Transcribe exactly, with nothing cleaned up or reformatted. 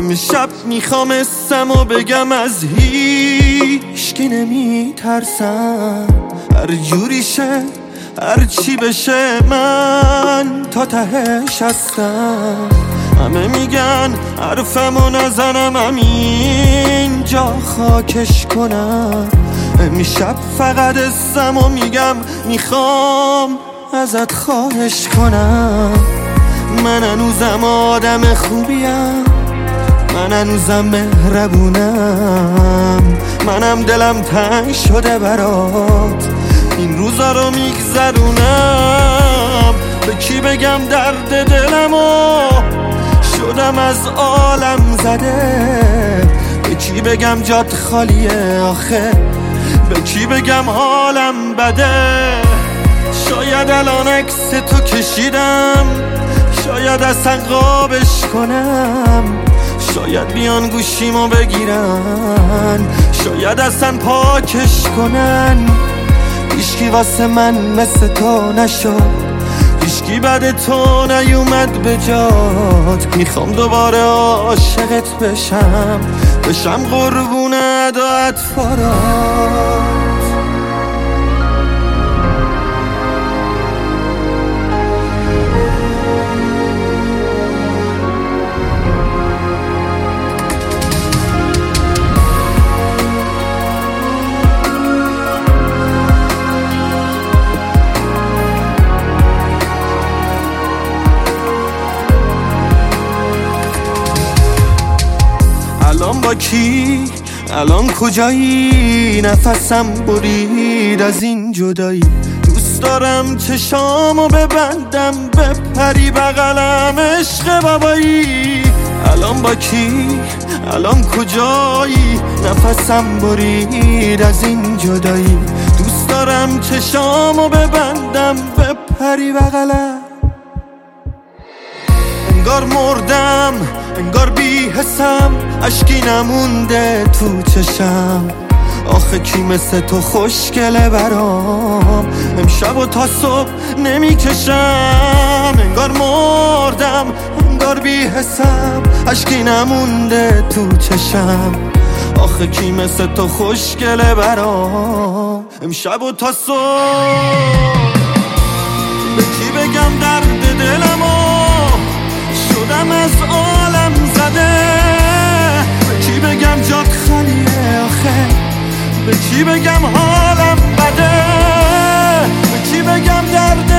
امشب میخوام اسم و بگم از هیچ کی نمی ترسم، هر جوری شه هر چی بشه من تا تهش هستم. همه میگن حرفمو نزنم همین جا خاکش کنم، امشب فقط اسم و میگم میخوام ازت خواهش کنم. من هنوزم آدم خوبیم، من هنوزم مهربونم، منم دلم تنگ شده برات این روزا رو میگذرونم. به کی بگم درد دلمو شدم از عالم زده، به کی بگم جات خالیه آخه، به کی بگم حالم بده. شاید الان عکس تو کشیدم، شاید اصلا قابش کنم، شاید بیان گوشیمو بگیرن، شاید اصلا پاکش کنن. هیچکی واسه من مثل تو نشد، هیچکی بعد تو نیومد به جات. میخوام دوباره عاشقت بشم، بشم قربون ادات فارات. الان با کی؟ الان کجایی؟ نفسم برید از این جدایی. دوست دارم چشامو ببندم بپری بغلم عشق بابایی. الان با کی؟ الان کجایی؟ نفسم برید از این جدایی. دوست دارم چشامو ببندم بپری بغلم. انگار مردم، انگار بی حسم، اشکی نمونده تو چشم. آخه کی مثل تو خوشگله برام، امشب و تا صبح نمی کشم. انگار مردم، انگار بی حسم، اشکی نمونده تو چشم. آخه کی مثل تو خوشگله برام، امشب و تا صبح. به کی بگم درد دلمو شدم از عالم زده، به کی بگم جات خالیه آخه، به کی بگم حالم بده، به کی بگم درد